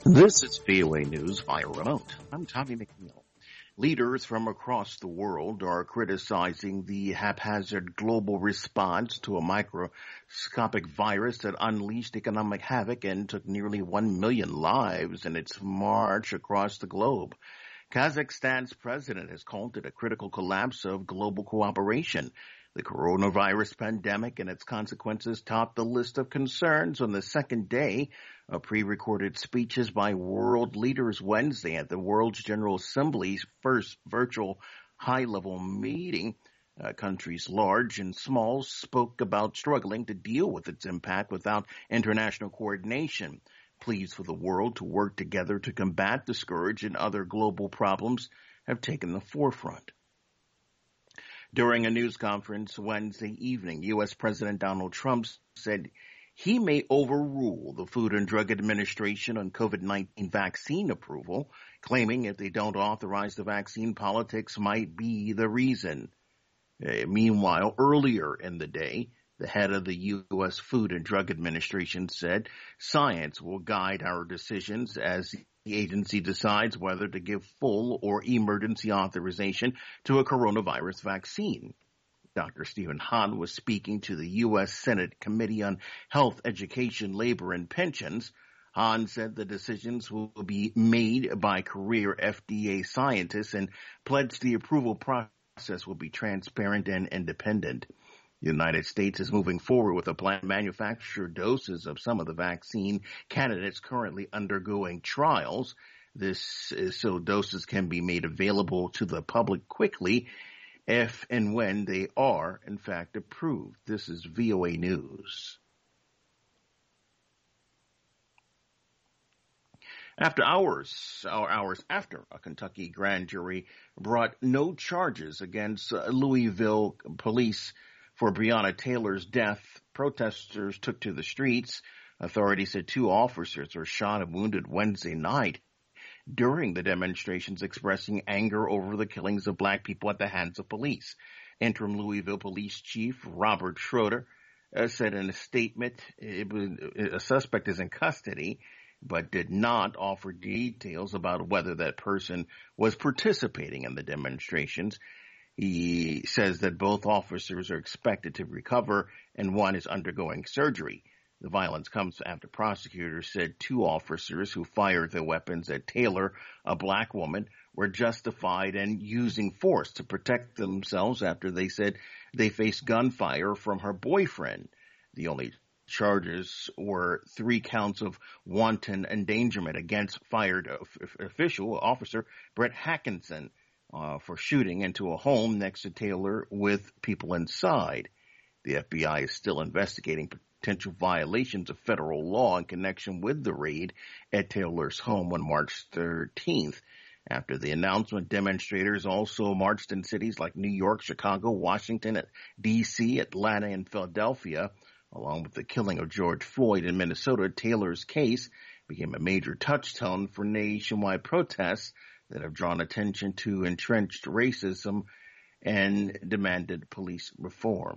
This is VOA News via remote. I'm Tommy McNeil. Leaders from across the world are criticizing the haphazard global response to a microscopic virus that unleashed economic havoc and took nearly 1 million lives in its march across the globe. Kazakhstan's president has called it a critical collapse of global cooperation. The coronavirus pandemic and its consequences topped the list of concerns on the second day of pre-recorded speeches by world leaders Wednesday at the World's General Assembly's first virtual high-level meeting. Countries large and small spoke about struggling to deal with its impact without international coordination. Pleas for the world to work together to combat the scourge and other global problems have taken the forefront. During a news conference Wednesday evening, U.S. President Donald Trump said he may overrule the Food and Drug Administration on COVID-19 vaccine approval, claiming if they don't authorize the vaccine, politics might be the reason. Meanwhile, earlier in the day, the head of the U.S. Food and Drug Administration said science will guide our decisions as the agency decides whether to give full or emergency authorization to a coronavirus vaccine. Dr. Stephen Hahn was speaking to the U.S. Senate Committee on Health, Education, Labor, and Pensions. Hahn said the decisions will be made by career FDA scientists and pledged the approval process will be transparent and independent. The United States is moving forward with a plan to manufacture doses of some of the vaccine candidates currently undergoing trials. This is so doses can be made available to the public quickly if and when they are, in fact, approved. This is VOA News. Hours after a Kentucky grand jury brought no charges against Louisville police for Breonna Taylor's death, protesters took to the streets. Authorities said 2 officers were shot and wounded Wednesday night during the demonstrations, expressing anger over the killings of black people at the hands of police. Interim Louisville Police Chief Robert Schroeder said in a statement a suspect is in custody, but did not offer details about whether that person was participating in the demonstrations. He says that both officers are expected to recover and one is undergoing surgery. The violence comes after prosecutors said 2 officers who fired their weapons at Taylor, a black woman, were justified in using force to protect themselves after they said they faced gunfire from her boyfriend. The only charges were 3 counts of wanton endangerment against fired officer Brett Hackinson for shooting into a home next to Taylor with people inside. The FBI is still investigating potential violations of federal law in connection with the raid at Taylor's home on March 13th. After the announcement, demonstrators also marched in cities like New York, Chicago, Washington, D.C., Atlanta, and Philadelphia. Along with the killing of George Floyd in Minnesota, Taylor's case became a major touchstone for nationwide protests that have drawn attention to entrenched racism and demanded police reform.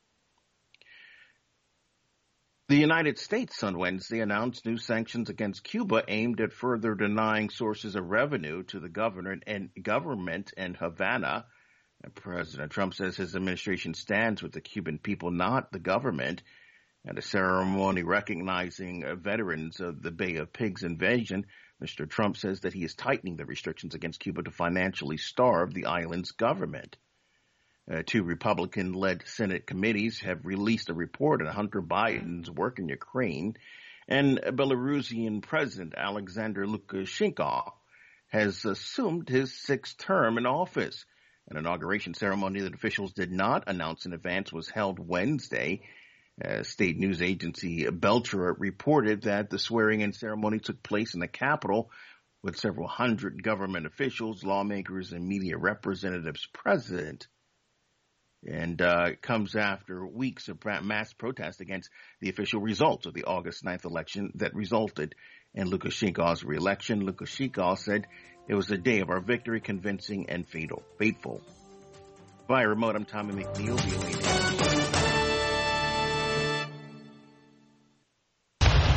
The United States on Wednesday announced new sanctions against Cuba aimed at further denying sources of revenue to the government in Havana. President Trump says his administration stands with the Cuban people, not the government. At a ceremony recognizing veterans of the Bay of Pigs invasion, Mr. Trump says that he is tightening the restrictions against Cuba to financially starve the island's government. 2 Republican-led Senate committees have released a report on Hunter Biden's work in Ukraine, and Belarusian President Alexander Lukashenko has assumed his 6th term in office. An inauguration ceremony that officials did not announce in advance was held Wednesday. State news agency Belcher reported that the swearing-in ceremony took place in the Capitol with several hundred government officials, lawmakers, and media representatives present. And it comes after weeks of mass protest against the official results of the August 9th election that resulted in Lukashenko's re-election. Lukashenko said it was the day of our victory, convincing and fateful. Via remote, I'm Tommy McNeil, VOA News.